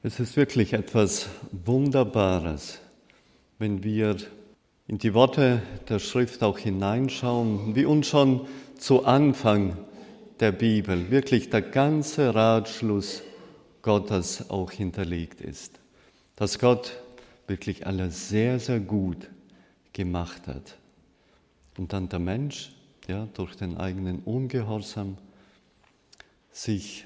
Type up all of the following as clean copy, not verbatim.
Es ist wirklich etwas Wunderbares, wenn wir in die Worte der Schrift auch hineinschauen, wie uns schon zu Anfang der Bibel wirklich der ganze Ratschluss Gottes auch hinterlegt ist. Dass Gott wirklich alles sehr, sehr gut gemacht hat. Und dann der Mensch, durch den eigenen Ungehorsam sich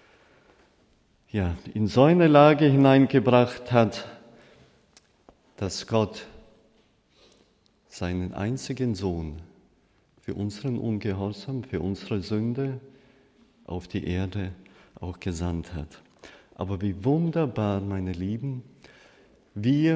in so eine Lage hineingebracht hat, dass Gott seinen einzigen Sohn für unseren Ungehorsam, für unsere Sünde auf die Erde auch gesandt hat. Aber wie wunderbar, meine Lieben, wie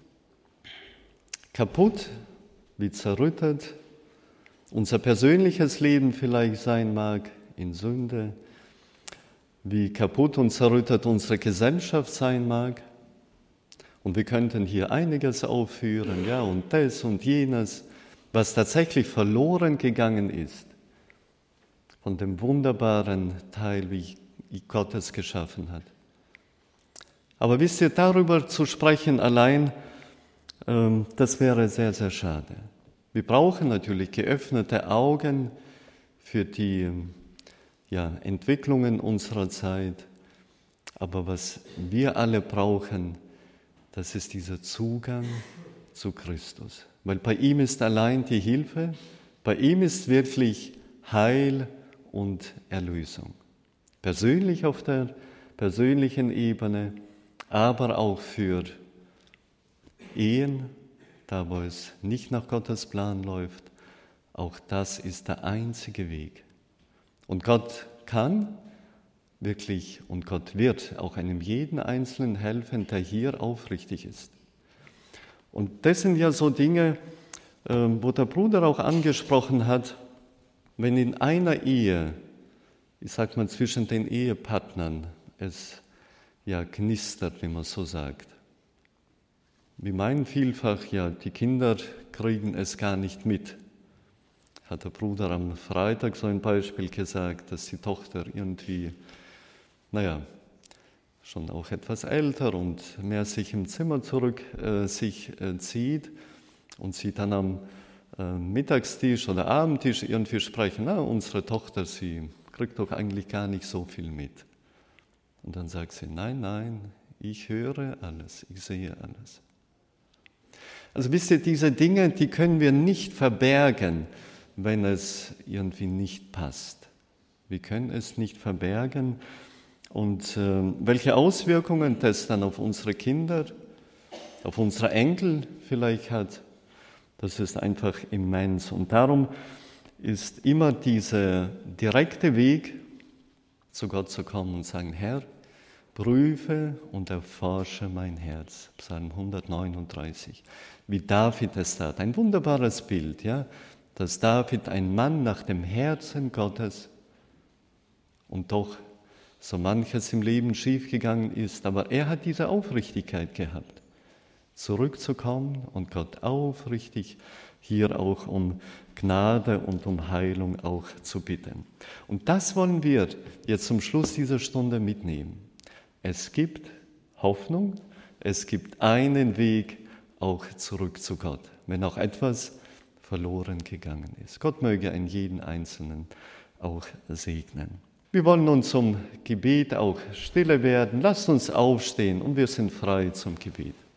kaputt, wie zerrüttet unser persönliches Leben vielleicht sein mag in Sünde, wie kaputt und zerrüttet unsere Gesellschaft sein mag. Und wir könnten hier einiges aufführen, und das und jenes, was tatsächlich verloren gegangen ist von dem wunderbaren Teil, wie Gott es geschaffen hat. Aber wisst ihr, darüber zu sprechen allein, das wäre sehr, sehr schade. Wir brauchen natürlich geöffnete Augen für die Entwicklungen unserer Zeit. Aber was wir alle brauchen, das ist dieser Zugang zu Christus. Weil bei ihm ist allein die Hilfe, bei ihm ist wirklich Heil und Erlösung. Persönlich auf der persönlichen Ebene, aber auch für Ehen, da wo es nicht nach Gottes Plan läuft, auch das ist der einzige Weg. Und Gott kann wirklich und Gott wird auch einem jeden Einzelnen helfen, der hier aufrichtig ist. Und das sind ja so Dinge, wo der Bruder auch angesprochen hat, wenn in einer Ehe, ich sag mal zwischen den Ehepartnern, es knistert, wie man so sagt. Wir meinen vielfach, die Kinder kriegen es gar nicht mit. Hat der Bruder am Freitag so ein Beispiel gesagt, dass die Tochter irgendwie, schon auch etwas älter und mehr sich im Zimmer zieht und sie dann am Mittagstisch oder Abendtisch irgendwie sprechen, unsere Tochter, sie kriegt doch eigentlich gar nicht so viel mit. Und dann sagt sie, nein, ich höre alles, ich sehe alles. Also wisst ihr, diese Dinge, die können wir nicht verbergen, wenn es irgendwie nicht passt. Wir können es nicht verbergen. Und welche Auswirkungen das dann auf unsere Kinder, auf unsere Enkel vielleicht hat, das ist einfach immens. Und darum ist immer dieser direkte Weg, zu Gott zu kommen und sagen, Herr, prüfe und erforsche mein Herz. Psalm 139. Wie David es tat. Ein wunderbares Bild, dass David ein Mann nach dem Herzen Gottes und doch so manches im Leben schiefgegangen ist, aber er hat diese Aufrichtigkeit gehabt, zurückzukommen und Gott aufrichtig hier auch um Gnade und um Heilung auch zu bitten. Und das wollen wir jetzt zum Schluss dieser Stunde mitnehmen. Es gibt Hoffnung, es gibt einen Weg auch zurück zu Gott, wenn auch etwas verloren gegangen ist. Gott möge einen jeden Einzelnen auch segnen. Wir wollen nun zum Gebet auch stille werden. Lasst uns aufstehen und wir sind frei zum Gebet.